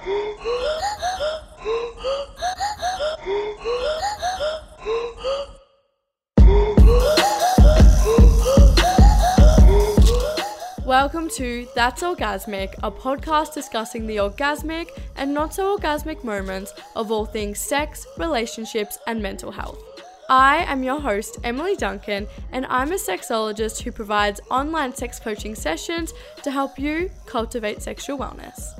Welcome to That's Orgasmic, a podcast discussing the orgasmic and not so orgasmic moments of all things sex, relationships, and mental health. I am your host, Emily Duncan, and I'm a sexologist who provides online sex coaching sessions to help you cultivate sexual wellness.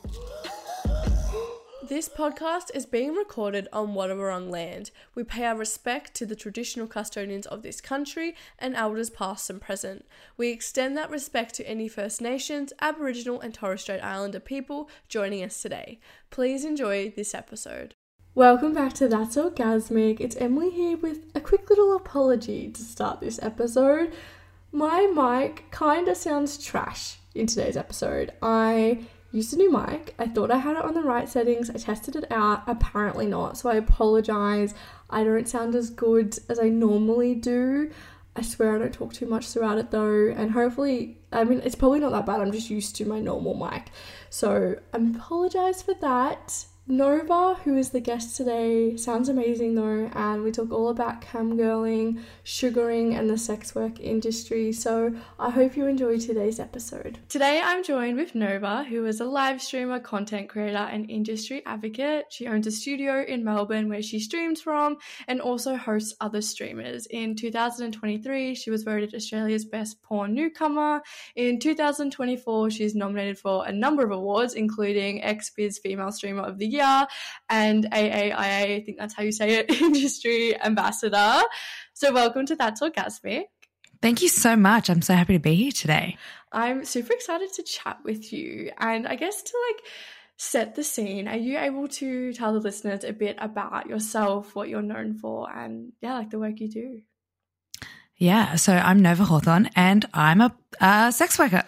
This podcast is being recorded on Wadawurrung land. We pay our respect to the traditional custodians of this country and elders past and present. We extend that respect to any First Nations, Aboriginal and Torres Strait Islander people joining us today. Please enjoy this episode. Welcome back to That's Orgasmic. It's Emily here with a quick little apology to start this episode. My mic kinda sounds trash in today's episode. I used a new mic. I thought I had it on the right settings. I tested it out. Apparently not. So I apologize. I don't sound as good as I normally do. I swear I don't talk too much throughout it though. And hopefully, it's probably not that bad. I'm just used to my normal mic. So I apologize for that. Nova, who is the guest today, sounds amazing though, and we talk all about camgirling, sugaring, and the sex work industry, so I hope you enjoy today's episode. Today I'm joined with Nova, who is a live streamer, content creator, and industry advocate. She owns a studio in Melbourne where she streams from and also hosts other streamers. In 2023, she was voted Australia's Best Porn Newcomer. In 2024, she's nominated for a number of awards, including XBiz Female Streamer of the Year and AAIA, I think that's how you say it, Industry Ambassador. So welcome to That's Orgasmic. Thank you so much. I'm so happy to be here today. I'm super excited to chat with you. And I guess to set the scene, are you able to tell the listeners a bit about yourself, what you're known for, and the work you do? Yeah, so I'm Nova Hawthorne and I'm a sex worker.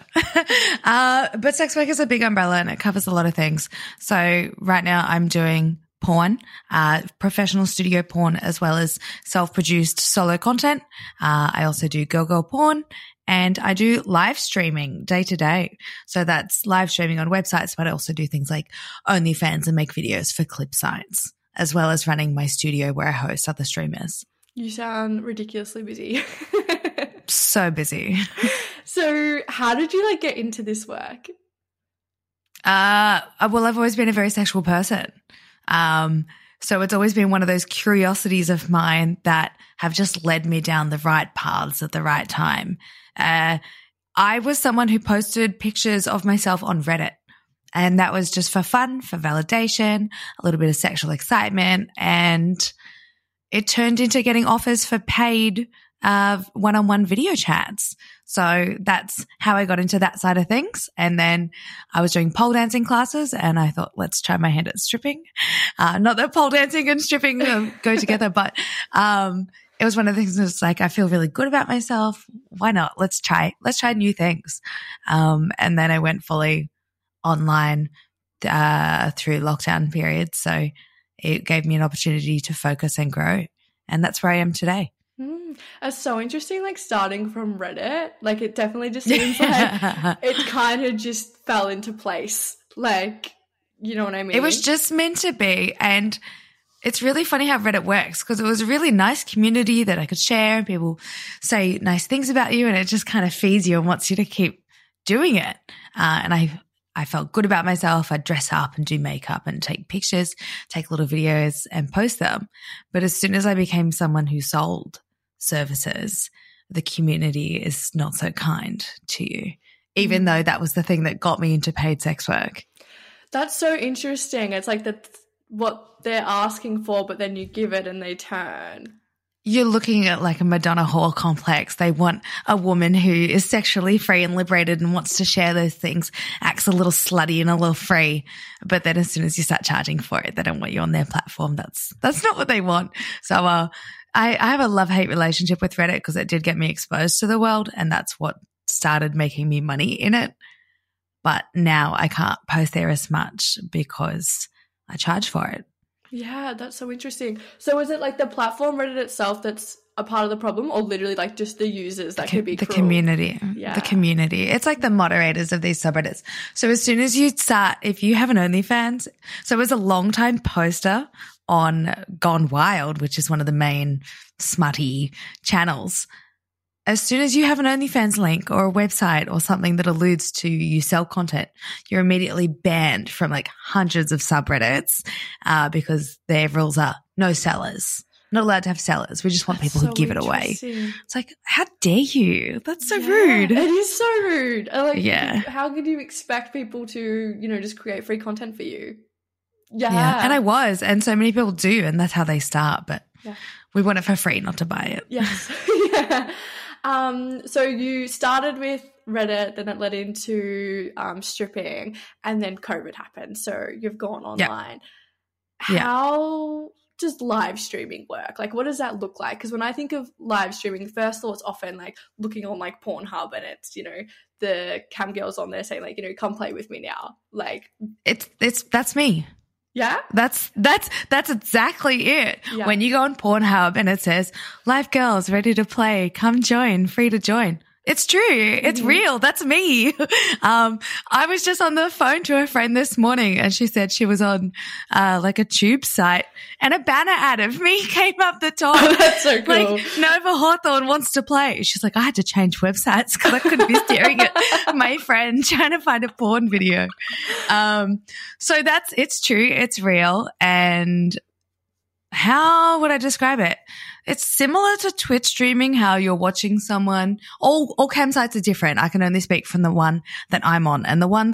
But sex work is a big umbrella and it covers a lot of things. So right now I'm doing porn, professional studio porn, as well as self-produced solo content. I also do girl porn and I do live streaming day to day. So that's live streaming on websites, but I also do things like OnlyFans and make videos for clip sites, as well as running my studio where I host other streamers. You sound ridiculously busy. So busy. So how did you get into this work? Well, I've always been a very sexual person. So it's always been one of those curiosities of mine that have just led me down the right paths at the right time. I was someone who posted pictures of myself on Reddit. And that was just for fun, for validation, a little bit of sexual excitement, and it turned into getting offers for paid one-on-one video chats. So that's how I got into that side of things. And then I was doing pole dancing classes and I thought, let's try my hand at stripping. Not that pole dancing and stripping go together, but it was one of the things that's I feel really good about myself. Why not? Let's try new things. And then I went fully online through lockdown periods. So it gave me an opportunity to focus and grow. And that's where I am today. That's so interesting, starting from Reddit. It definitely just seems it kind of just fell into place. You know what I mean? It was just meant to be. And it's really funny how Reddit works because it was a really nice community that I could share and people say nice things about you and it just kind of feeds you and wants you to keep doing it. And I felt good about myself. I'd dress up and do makeup and take pictures, take little videos and post them. But as soon as I became someone who sold services, the community is not so kind to you, even though that was the thing that got me into paid sex work. That's so interesting. It's that's what they're asking for, but then you give it and they turn. You're looking at a Madonna whore complex. They want a woman who is sexually free and liberated and wants to share those things, acts a little slutty and a little free. But then as soon as you start charging for it, they don't want you on their platform. That's not what they want. So I have a love-hate relationship with Reddit because it did get me exposed to the world and that's what started making me money in it. But now I can't post there as much because I charge for it. Yeah, that's so interesting. So is it like the platform Reddit itself that's a part of the problem, or literally like just the users that could be The cruel? community. Yeah. The community. It's like the moderators of these subreddits. So as soon as you start, if you have an OnlyFans, so as a long-time poster on Gone Wild, which is one of the main smutty channels, as soon as you have an OnlyFans link or a website or something that alludes to you sell content, you're immediately banned from like hundreds of subreddits because their rules are no sellers. Not allowed to have sellers. We just want people who give it away. It's like, how dare you? That's so rude. It is so rude. Like, yeah. How could you expect people to, just create free content for you? Yeah. And I was. And so many people do. And that's how they start. But we want it for free, not to buy it. Yes. Yeah. So you started with Reddit, then it led into stripping, and then COVID happened. So you've gone online. How does live streaming work? Like, what does that look like? Because when I think of live streaming, the first thought's often like looking on like Pornhub, and it's, the cam girls on there saying like, come play with me now. Like that's me. Yeah. That's exactly it. Yeah. When you go on Pornhub and it says live girls ready to play, come join, free to join. It's true. It's real. That's me. I was just on the phone to a friend this morning and she said she was on like a tube site and a banner ad of me came up the top. Oh, that's so cool. Like, Nova Hawthorne wants to play. She's like, I had to change websites because I couldn't be staring at my friend trying to find a porn video. So it's true. It's real. And how would I describe it? It's similar to Twitch streaming, how you're watching someone. All cam sites are different. I can only speak from the one that I'm on. And the one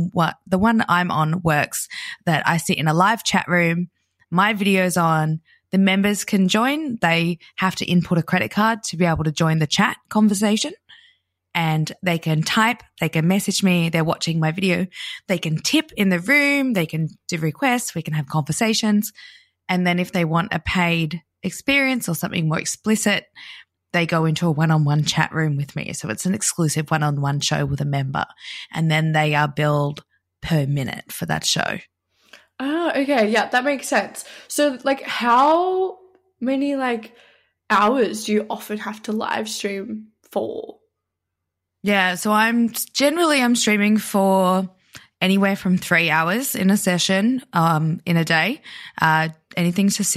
I'm on works that I sit in a live chat room, my video's on, the members can join. They have to input a credit card to be able to join the chat conversation. And they can type, they can message me, they're watching my video. They can tip in the room, they can do requests, we can have conversations. And then if they want a paid experience or something more explicit, they go into a one-on-one chat room with me. So it's an exclusive one-on-one show with a member. And then they are billed per minute for that show. Oh, okay. Yeah, that makes sense. So like how many like hours do you often have to live stream for? Yeah, so I'm streaming for anywhere from 3 hours in a session in a day. Anything to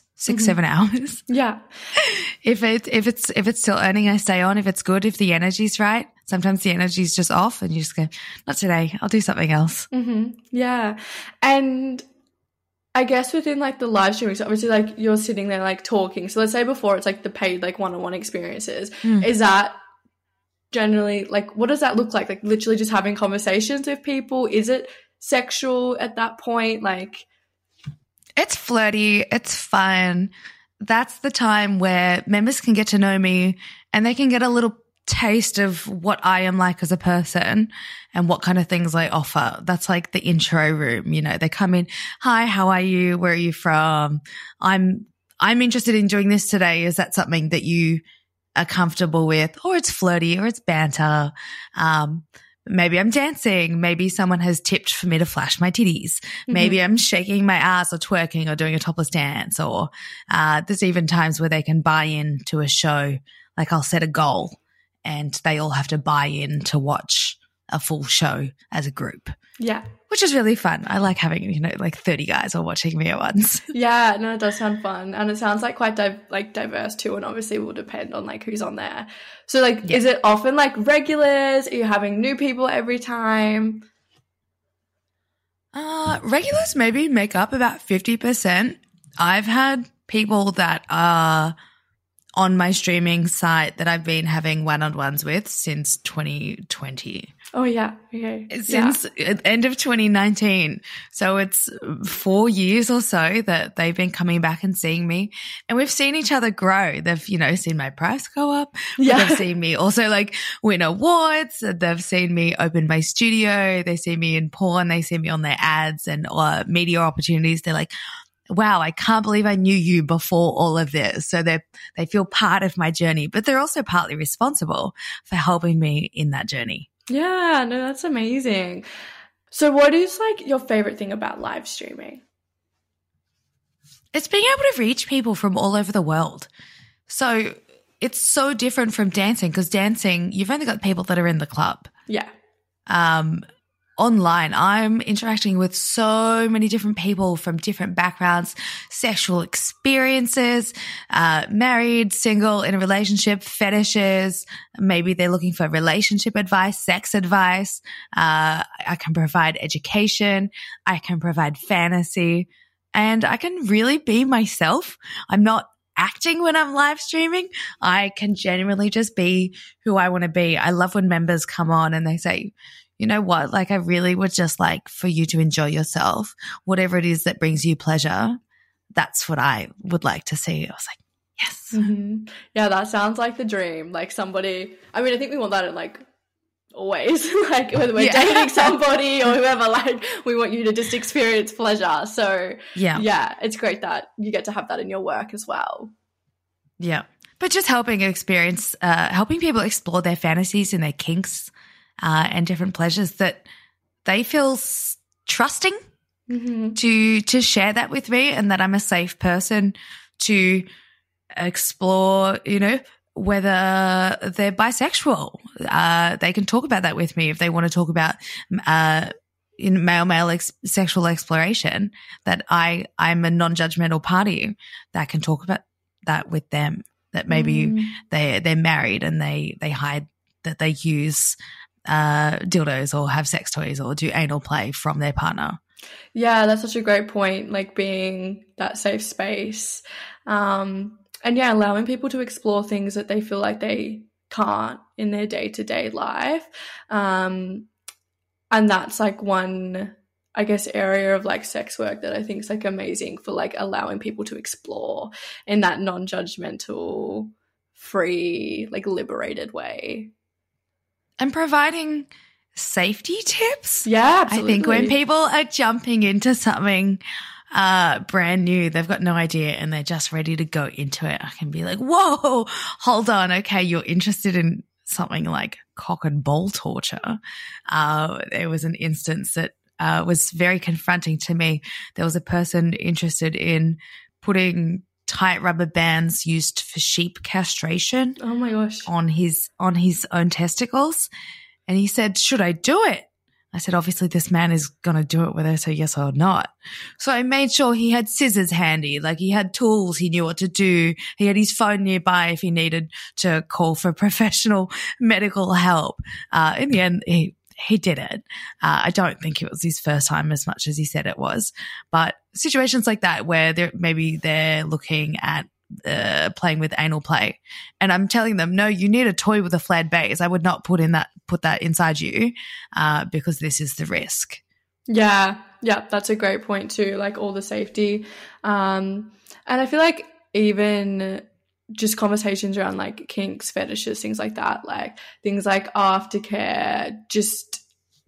7 hours. Yeah. If it's still earning, I stay on. If it's good, if the energy's right. Sometimes the energy's just off and you just go, not today, I'll do something else. Mm-hmm. Yeah. And I guess within like the live streaming, so obviously like you're sitting there like talking. So let's say before it's like the paid like one-on-one experiences. Is that generally like, what does that look like? Like literally just having conversations with people? Is it sexual at that point? Like, it's flirty. It's fun. That's the time where members can get to know me and they can get a little taste of what I am like as a person and what kind of things I offer. That's like the intro room. They come in, hi, how are you? Where are you from? I'm interested in doing this today. Is that something that you are comfortable with? Or it's flirty or it's banter. Maybe I'm dancing. Maybe someone has tipped for me to flash my titties. Maybe I'm shaking my ass or twerking or doing a topless dance. Or there's even times where they can buy in to a show. Like I'll set a goal and they all have to buy in to watch a full show as a group. Yeah. Which is really fun. I like having, like 30 guys all watching me at once. Yeah, no, it does sound fun. And it sounds like quite diverse too, and obviously will depend on like who's on there. So like, Is it often like regulars? Are you having new people every time? Regulars maybe make up about 50%. I've had people that are on my streaming site that I've been having one-on-ones with since 2020. Oh, yeah. Okay. Since end of 2019. So it's 4 years or so that they've been coming back and seeing me. And we've seen each other grow. They've, seen my price go up. Yeah. They've seen me also like win awards. They've seen me open my studio. They see me in porn. They see me on their ads and media opportunities. They're like, wow, I can't believe I knew you before all of this. So they feel part of my journey, but they're also partly responsible for helping me in that journey. Yeah, no, that's amazing. So what is like your favorite thing about live streaming? It's being able to reach people from all over the world. So it's so different from dancing, because dancing, you've only got people that are in the club. Yeah. Online, I'm interacting with so many different people from different backgrounds, sexual experiences, married, single, in a relationship, fetishes. Maybe they're looking for relationship advice, sex advice. I can provide education. I can provide fantasy, and I can really be myself. I'm not acting when I'm live streaming. I can genuinely just be who I want to be. I love when members come on and they say, you know what, like I really would just like for you to enjoy yourself, whatever it is that brings you pleasure. That's what I would like to see. I was like, yes. Mm-hmm. Yeah, that sounds like the dream. Like somebody, I mean, I think we want that in like always, like whether we're dating somebody or whoever, like we want you to just experience pleasure. So yeah, it's great that you get to have that in your work as well. Yeah. But just helping people explore their fantasies and their kinks, and different pleasures that they feel trusting to share that with me, and that I'm a safe person to explore, you know, whether they're bisexual. They can talk about that with me if they want to talk about in male sexual exploration, that I'm a non-judgmental party that can talk about that with them, that maybe they're married and they hide that they use dildos or have sex toys or do anal play from their partner. Yeah, that's such a great point, like being that safe space. And yeah, allowing people to explore things that they feel like they can't in their day-to-day life. And that's like one, I guess, area of like sex work that I think is like amazing for like allowing people to explore in that non-judgmental, free, like liberated way. And providing safety tips. Yeah, absolutely. I think when people are jumping into something brand new, they've got no idea and they're just ready to go into it, I can be like, whoa, hold on. Okay, you're interested in something like cock and ball torture. There was an instance that was very confronting to me. There was a person interested in putting tight rubber bands used for sheep castration. Oh my gosh. On his own testicles. And he said, should I do it? I said, obviously this man is going to do it whether I say yes or not. So I made sure he had scissors handy, like he had tools, he knew what to do. He had his phone nearby if he needed to call for professional medical help. In the end, he did it. I don't think it was his first time as much as he said it was. But situations like that where they're looking at playing with anal play, and I'm telling them, no, you need a toy with a flat base. I would not put that inside you because this is the risk. Yeah, that's a great point too, like all the safety. And I feel like even just conversations around like kinks, fetishes, things like that, like things like aftercare, just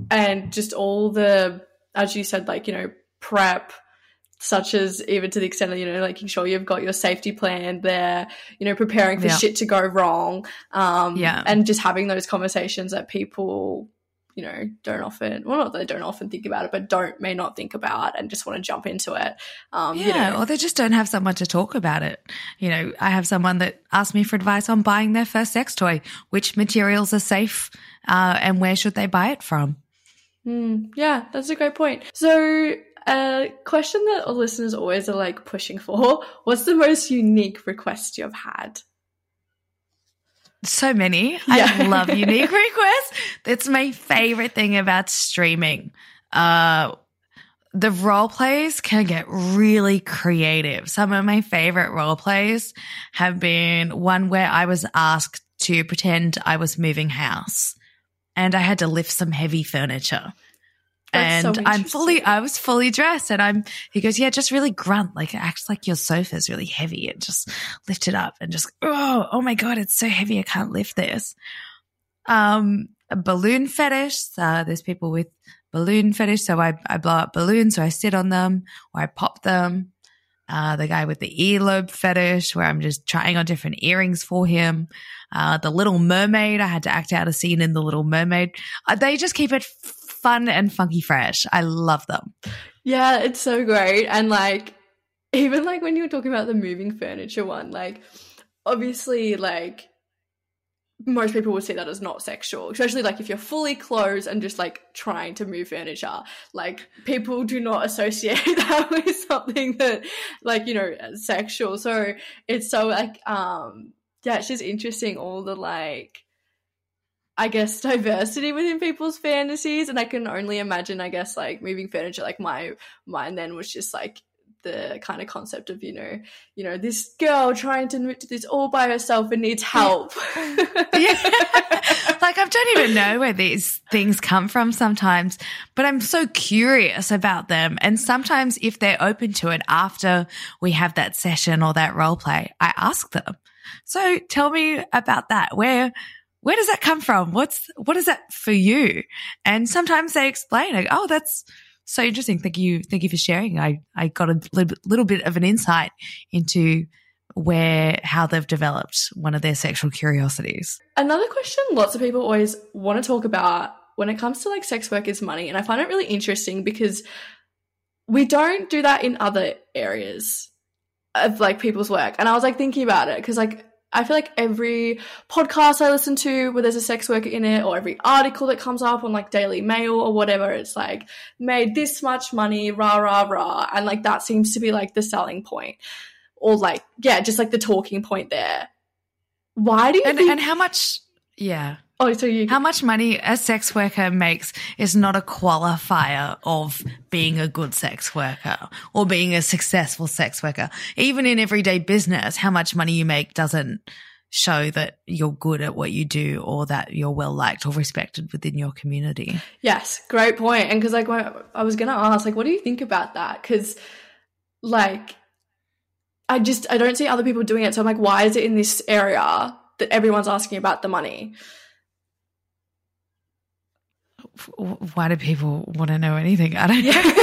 all the, as you said, like, you know, prep, such as even to the extent of, you know, making sure you've got your safety plan there, you know, preparing for shit to go wrong. And just having those conversations that people, you know, don't often, well, not that they don't often think about it, but may not think about and just want to jump into it. You know. Or they just don't have someone to talk about it. You know, I have someone that asked me for advice on buying their first sex toy, which materials are safe, and where should they buy it from? Yeah, that's a great point. So a question that our listeners always are like pushing for, what's the most unique request you've had? So many. Yeah. I love unique requests. That's my favorite thing about streaming. The role plays can get really creative. Some of my favorite role plays have been one where I was asked to pretend I was moving house and I had to lift some heavy furniture. That's and so I was fully dressed, and he goes, yeah, just really grunt, like it acts like your sofa's really heavy, and just lift it up and just, oh my God, it's so heavy. I can't lift this. A balloon fetish. There's people with balloon fetish. So I blow up balloons, so I sit on them or I pop them. The guy with the earlobe fetish, where I'm just trying on different earrings for him. The Little Mermaid. I had to act out a scene in The Little Mermaid. They just keep it fun and funky fresh. I love them. Yeah, it's so great. And like, even like when you were talking about the moving furniture one, like obviously like most people would see that as not sexual, especially like if you're fully clothed and just like trying to move furniture. Like people do not associate that with something that like, you know, sexual. So it's so like yeah, it's just interesting, all the like, I guess, diversity within people's fantasies. And I can only imagine, I guess, like moving furniture, like my mind then was just like the kind of concept of, you know, this girl trying to do this all by herself and needs help. Yeah. Like I don't even know where these things come from sometimes, but I'm so curious about them. And sometimes if they're open to it after we have that session or that role play, I ask them. So tell me about that. Where does that come from? What is that for you? And sometimes they explain, like, oh, that's so interesting. Thank you for sharing. I got a little bit of an insight into how they've developed one of their sexual curiosities. Another question lots of people always want to talk about when it comes to like sex work is money. And I find it really interesting because we don't do that in other areas of like people's work. And I was like thinking about it because like I feel like every podcast I listen to where there's a sex worker in it, or every article that comes up on like Daily Mail or whatever, it's like made this much money, rah, rah, rah. And like that seems to be like the selling point, or like, yeah, just like the talking point there. Why do you think? And how much, yeah. Oh, so you. How much money a sex worker makes is not a qualifier of being a good sex worker or being a successful sex worker. Even in everyday business, how much money you make doesn't show that you're good at what you do or that you're well liked or respected within your community. Yes, great point. And because like I was going to ask, like, what do you think about that? Because like I don't see other people doing it. So I'm like, why is it in this area that everyone's asking about the money? Why do people want to know anything? I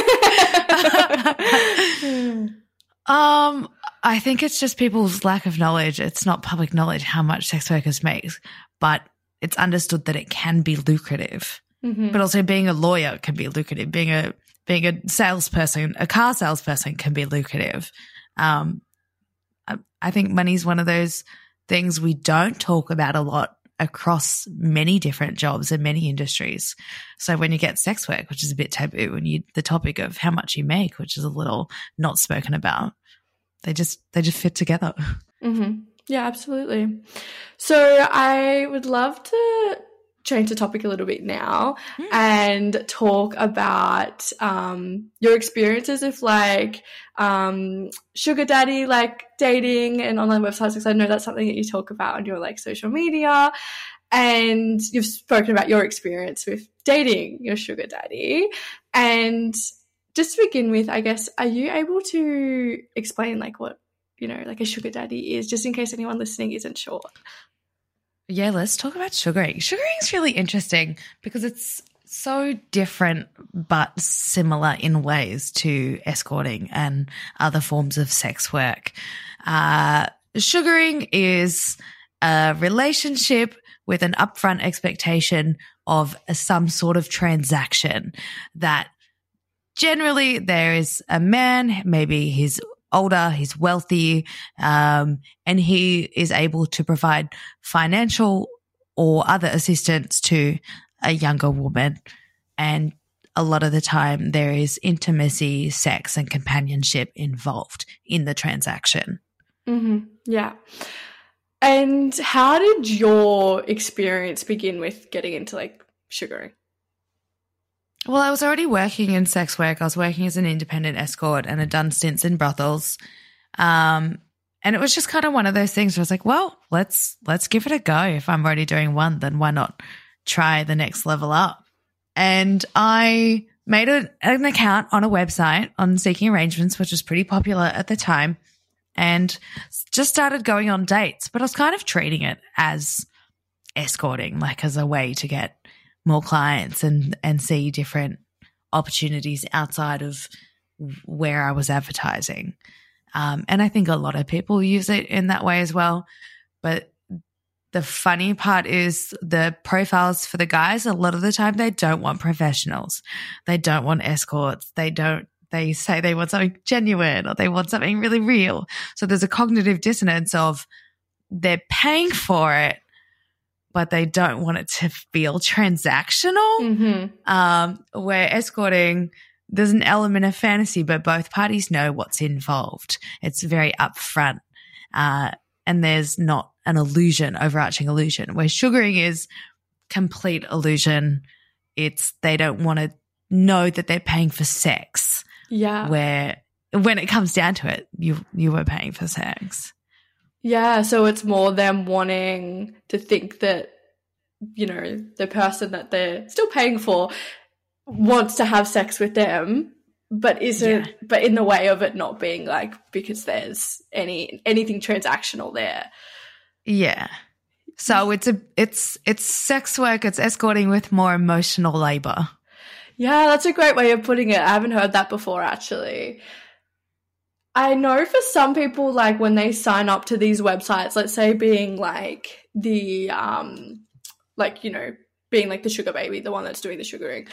don't know. I think it's just people's lack of knowledge. It's not public knowledge how much sex workers make, but it's understood that it can be lucrative. Mm-hmm. But also being a lawyer can be lucrative. Being a salesperson, a car salesperson can be lucrative. I think money's one of those things we don't talk about a lot across many different jobs and many industries. So when you get sex work, which is a bit taboo, and the topic of how much you make, which is a little not spoken about, they just fit together. Mm-hmm. Yeah, absolutely. So I would love to change the topic a little bit now and talk about your experiences of like sugar daddy, like dating and online websites, because I know that's something that you talk about on your like social media, and you've spoken about your experience with dating your sugar daddy. And just to begin with, I guess, are you able to explain like what, you know, like a sugar daddy is, just in case anyone listening isn't sure? Yeah, let's talk about sugaring. Sugaring is really interesting because it's so different but similar in ways to escorting and other forms of sex work. Sugaring is a relationship with an upfront expectation of some sort of transaction that generally there is a man, maybe he's older, he's wealthy, and he is able to provide financial or other assistance to a younger woman. And a lot of the time there is intimacy, sex, and companionship involved in the transaction. Mm-hmm. Yeah. And how did your experience begin with getting into like sugaring? Well, I was already working in sex work. I was working as an independent escort and had done stints in brothels. And it was just kind of one of those things where I was like, well, let's give it a go. If I'm already doing one, then why not try the next level up? And I made an account on a website on Seeking Arrangements, which was pretty popular at the time, and just started going on dates. But I was kind of treating it as escorting, like as a way to get more clients and see different opportunities outside of where I was advertising. And I think a lot of people use it in that way as well. But the funny part is the profiles for the guys, a lot of the time they don't want professionals. They don't want escorts. They don't they say they want something genuine or they want something really real. So there's a cognitive dissonance of they're paying for it, but they don't want it to feel transactional. Where escorting, there's an element of fantasy, but both parties know what's involved. It's very upfront, and there's not an illusion, overarching illusion. Where sugaring is complete illusion. It's they don't want to know that they're paying for sex. Yeah. Where when it comes down to it, you were paying for sex. Yeah, so it's more them wanting to think that, you know, the person that they're still paying for wants to have sex with them, but but in the way of it not being like because there's anything transactional there. Yeah. So it's sex work, it's escorting with more emotional labor. Yeah, that's a great way of putting it. I haven't heard that before, actually. I know for some people, like when they sign up to these websites, let's say being like the, like, you know, being like the sugar baby, the one that's doing the sugaring,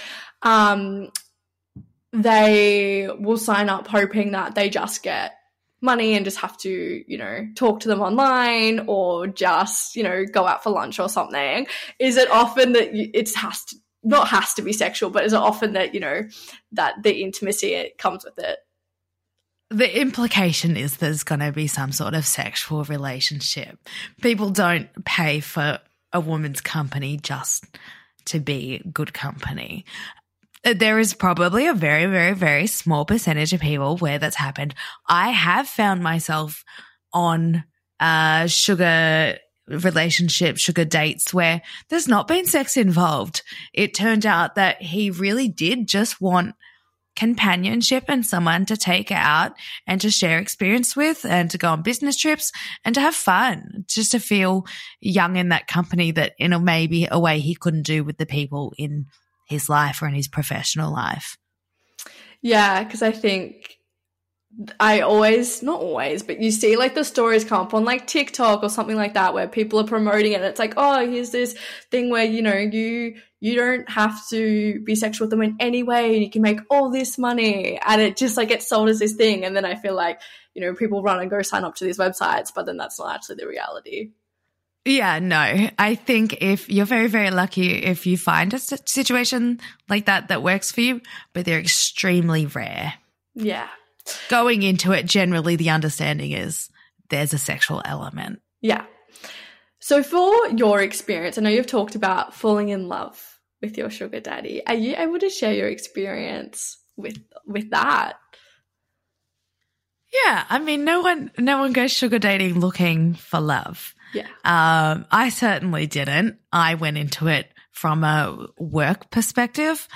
they will sign up hoping that they just get money and just have to, you know, talk to them online or just, you know, go out for lunch or something. Is it often that not has to be sexual, but is it often that, you know, that the intimacy it comes with it? The implication is there's going to be some sort of sexual relationship. People don't pay for a woman's company just to be good company. There is probably a very, very, very small percentage of people where that's happened. I have found myself on sugar relationship, sugar dates where there's not been sex involved. It turned out that he really did just want companionship and someone to take out and to share experience with and to go on business trips and to have fun, just to feel young in that company that in maybe a way he couldn't do with the people in his life or in his professional life. Yeah, because I think not always, but you see like the stories come up on like TikTok or something like that where people are promoting it and it's like, oh, here's this thing where, you know, you don't have to be sexual with them in any way and you can make all this money, and it just like gets sold as this thing. And then I feel like, you know, people run and go sign up to these websites, but then that's not actually the reality. Yeah, no. I think if you're very, very lucky if you find a situation like that works for you, but they're extremely rare. Yeah. Going into it, generally the understanding is there's a sexual element. Yeah. So for your experience, I know you've talked about falling in love with your sugar daddy. Are you able to share your experience with that? Yeah, I mean, no one goes sugar dating looking for love. Yeah. I certainly didn't. I went into it from a work perspective.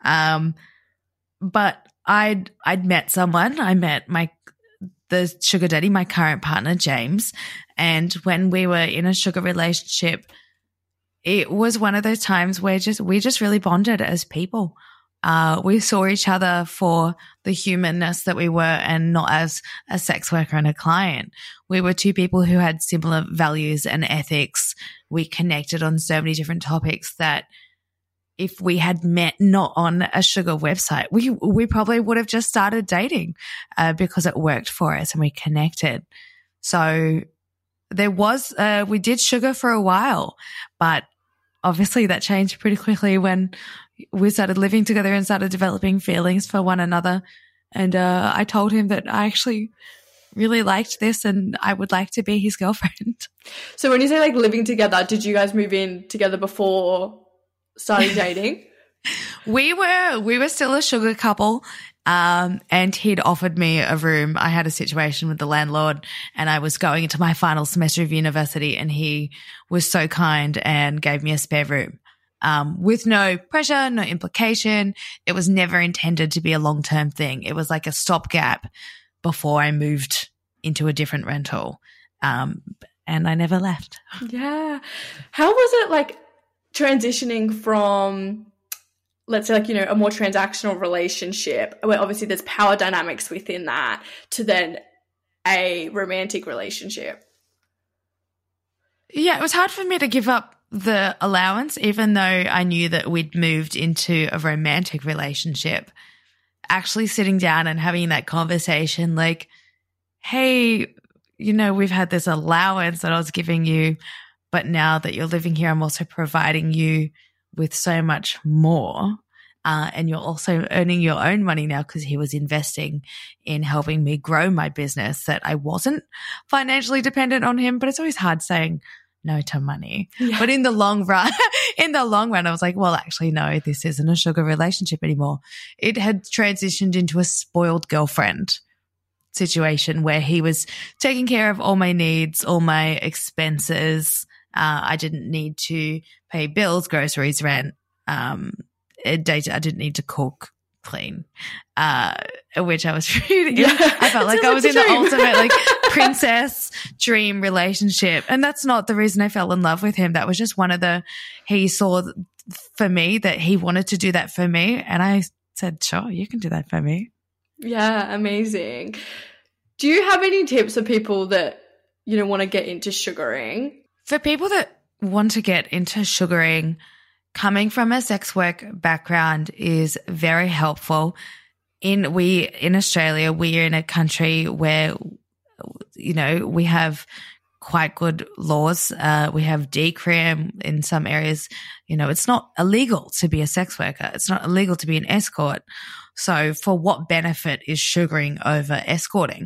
But I'd met someone. I met the sugar daddy, my current partner, James. And when we were in a sugar relationship, it was one of those times where we just really bonded as people. We saw each other for the humanness that we were and not as a sex worker and a client. We were two people who had similar values and ethics. We connected on so many different topics that if we had met not on a sugar website, we probably would have just started dating because it worked for us and we connected. So there was, we did sugar for a while, but obviously that changed pretty quickly when we started living together and started developing feelings for one another. And I told him that I actually really liked this and I would like to be his girlfriend. So when you say like living together, did you guys move in together before starting dating? We were still a sugar couple. And he'd offered me a room. I had a situation with the landlord and I was going into my final semester of university and he was so kind and gave me a spare room. With no pressure, no implication. It was never intended to be a long-term thing. It was like a stopgap before I moved into a different rental. And I never left. Yeah. How was it like transitioning from, let's say, like, you know, a more transactional relationship where obviously there's power dynamics within that to then a romantic relationship? Yeah, it was hard for me to give up the allowance, even though I knew that we'd moved into a romantic relationship. actually sitting down and having that conversation like, hey, we've had this allowance that I was giving you, but now that you're living here, I'm also providing you with so much more. And you're also earning your own money now because he was investing in helping me grow my business, that I wasn't financially dependent on him. But it's always hard saying no to money. Yeah. But in the long run, I was like, well, actually, no, this isn't a sugar relationship anymore. It had transitioned into a spoiled girlfriend situation where he was taking care of all my needs, all my expenses. I didn't need to pay bills, groceries, rent, I didn't need to cook, clean, which I was really, I felt like I was in the ultimate like princess dream relationship. And that's not the reason I fell in love with him. That was just he saw for me that he wanted to do that for me. And I said, sure, you can do that for me. Yeah, amazing. Do you have any tips for people that, want to get into sugaring? For people that want to get into sugaring, coming from a sex work background is very helpful. In Australia, we are in a country where, we have quite good laws. We have decrim in some areas. It's not illegal to be a sex worker. It's not illegal to be an escort. So for what benefit is sugaring over escorting?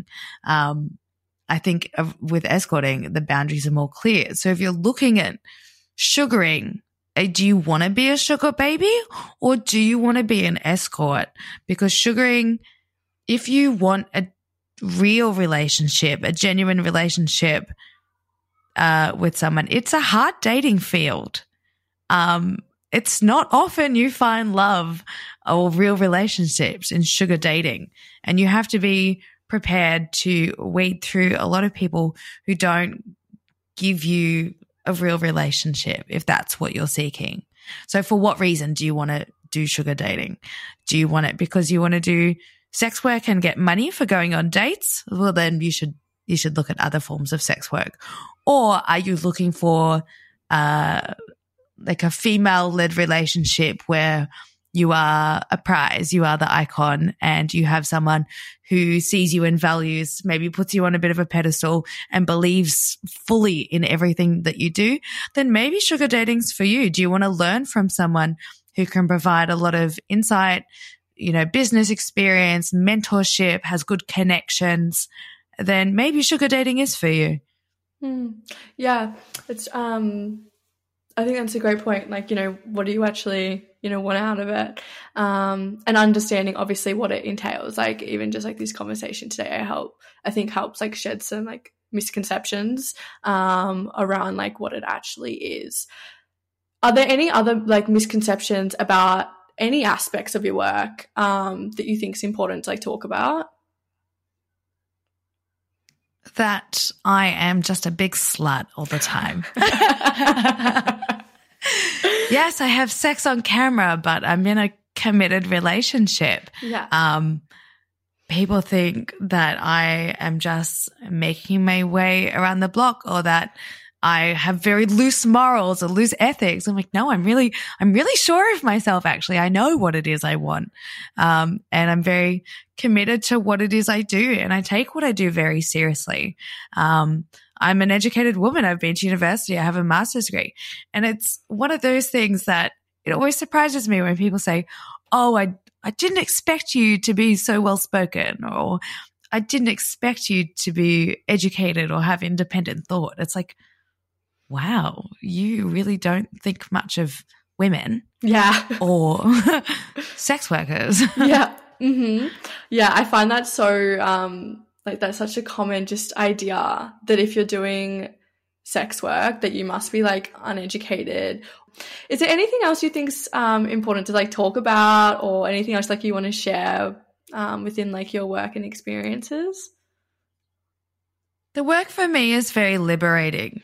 I think with escorting, the boundaries are more clear. So if you're looking at sugaring, do you want to be a sugar baby or do you want to be an escort? Because sugaring, if you want a real relationship, a genuine relationship with someone, it's a hard dating field. It's not often you find love or real relationships in sugar dating, and you have to be prepared to weed through a lot of people who don't give you a real relationship if that's what you're seeking. So for what reason do you want to do sugar dating? Do you want it because you want to do sex work and get money for going on dates? Well, then you should look at other forms of sex work. Or are you looking for like a female-led relationship where you are a prize, you are the icon, and you have someone who sees you and values, maybe puts you on a bit of a pedestal and believes fully in everything that you do, then maybe sugar dating's for you. Do you want to learn from someone who can provide a lot of insight, business experience, mentorship, has good connections? Then maybe sugar dating is for you. Yeah, it's I think that's a great point. Like, what do you actually, want out of it? And understanding obviously what it entails. Like even just like this conversation today, I think helps like shed some like misconceptions around like what it actually is. Are there any other like misconceptions about any aspects of your work that you think is important to like talk about? That I am just a big slut all the time. Yes, I have sex on camera, but I'm in a committed relationship. Yeah. People think that I am just making my way around the block or that I have very loose morals or loose ethics. I'm like, no, I'm really sure of myself. Actually, I know what it is I want. And I'm very committed to what it is I do. And I take what I do very seriously. I'm an educated woman. I've been to university. I have a master's degree. And it's one of those things that it always surprises me when people say, oh, I didn't expect you to be so well spoken, or I didn't expect you to be educated or have independent thought. It's like, wow, you really don't think much of women. Yeah. Or sex workers. Yeah. Mm-hmm. Yeah, I find that so like that's such a common just idea that if you're doing sex work that you must be like uneducated. Is there anything else you think's important to like talk about, or anything else like you want to share within like your work and experiences? The work for me is very liberating.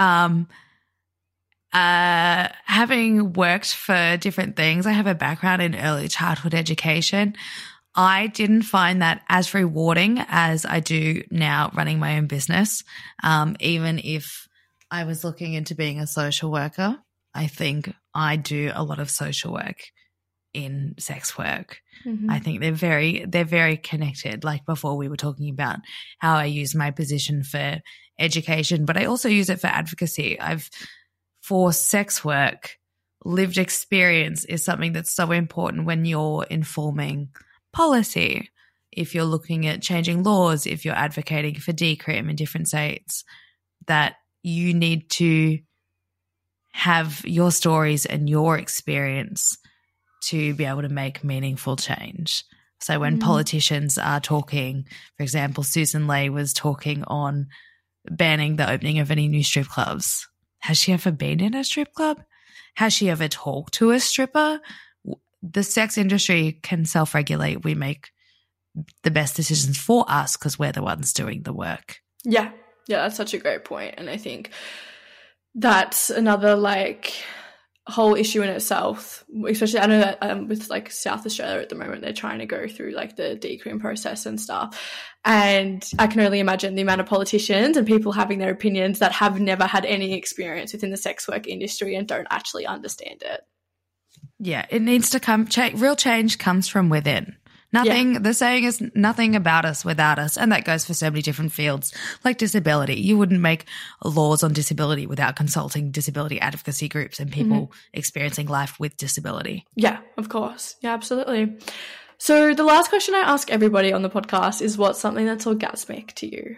Having worked for different things, I have a background in early childhood education. I didn't find that as rewarding as I do now running my own business. Even if I was looking into being a social worker, I think I do a lot of social work in sex work. Mm-hmm. I think they're very connected. Like before we were talking about how I use my position for education, but I also use it for advocacy. For sex work, lived experience is something that's so important when you're informing policy. If you're looking at changing laws, if you're advocating for decrim in different states, that you need to have your stories and your experience to be able to make meaningful change. So when politicians are talking, for example, Susan Ley was talking on banning the opening of any new strip clubs. Has she ever been in a strip club? Has she ever talked to a stripper? The sex industry can self-regulate. We make the best decisions for us because we're the ones doing the work. Yeah, that's such a great point. And I think that's another like whole issue in itself, especially I know that with like South Australia at the moment, they're trying to go through like the decrim process and stuff, and I can only imagine the amount of politicians and people having their opinions that have never had any experience within the sex work industry and don't actually understand it. Yeah, it needs to come. Real change comes from within. The saying is nothing about us without us. And that goes for so many different fields, like disability. You wouldn't make laws on disability without consulting disability advocacy groups and people experiencing life with disability. Yeah, of course. Yeah, absolutely. So the last question I ask everybody on the podcast is, what's something that's orgasmic to you?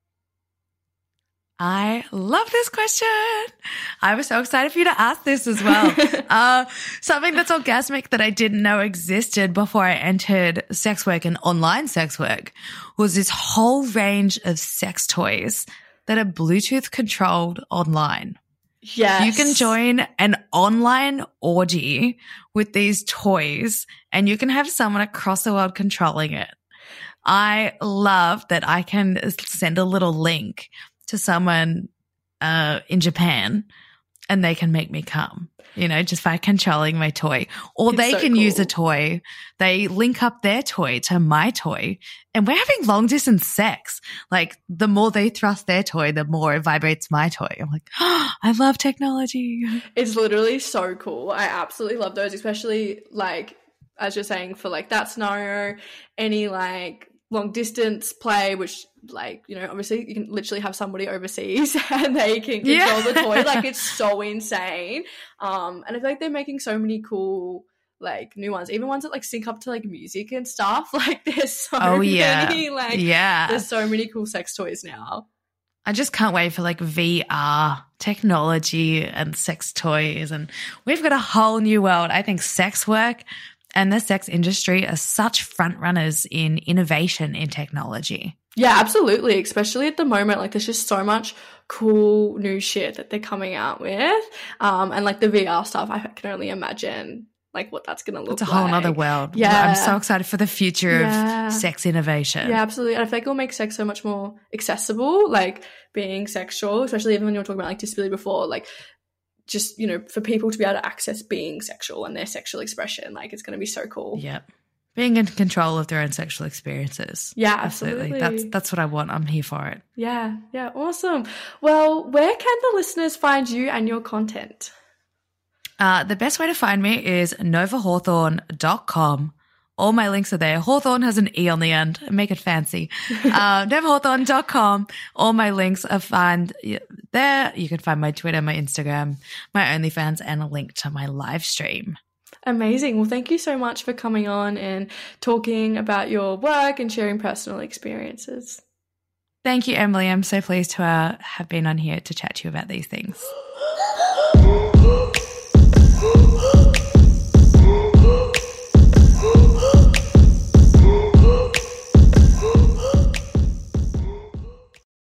I love this question. I was so excited for you to ask this as well. Something that's orgasmic that I didn't know existed before I entered sex work and online sex work was this whole range of sex toys that are Bluetooth controlled online. Yes. You can join an online orgy with these toys and you can have someone across the world controlling it. I love that I can send a little link to someone in Japan and they can make me come, just by controlling my toy. Or they can use a toy. They link up their toy to my toy and we're having long distance sex. Like the more they thrust their toy, the more it vibrates my toy. I'm like, oh, I love technology. It's literally so cool. I absolutely love those, especially like, as you're saying, for like that scenario, any like long distance play, which like, obviously you can literally have somebody overseas and they can control the toy. Like it's so insane. And I feel like they're making so many cool like new ones, even ones that like sync up to like music and stuff. Like there's so many there's so many cool sex toys now. I just can't wait for like VR technology and sex toys, and we've got a whole new world. I think sex work and the sex industry are such front runners in innovation in technology. Yeah, absolutely. Especially at the moment, like there's just so much cool new shit that they're coming out with. And like the VR stuff, I can only imagine like what that's going to look like. It's a whole other world. Yeah. I'm so excited for the future of sex innovation. Yeah, absolutely. And I feel like it'll make sex so much more accessible, like being sexual, especially even when you were talking about like disability before, like just, for people to be able to access being sexual and their sexual expression. Like it's going to be so cool. Yep. Being in control of their own sexual experiences. Yeah, absolutely. That's what I want. I'm here for it. Yeah, awesome. Well, where can the listeners find you and your content? The best way to find me is novahawthorne.com. All my links are there. Hawthorne has an E on the end. Make it fancy. novahawthorne.com. All my links are found there. You can find my Twitter, my Instagram, my OnlyFans, and a link to my live stream. Amazing. Well, thank you so much for coming on and talking about your work and sharing personal experiences. Thank you, Emily. I'm so pleased to have been on here to chat to you about these things.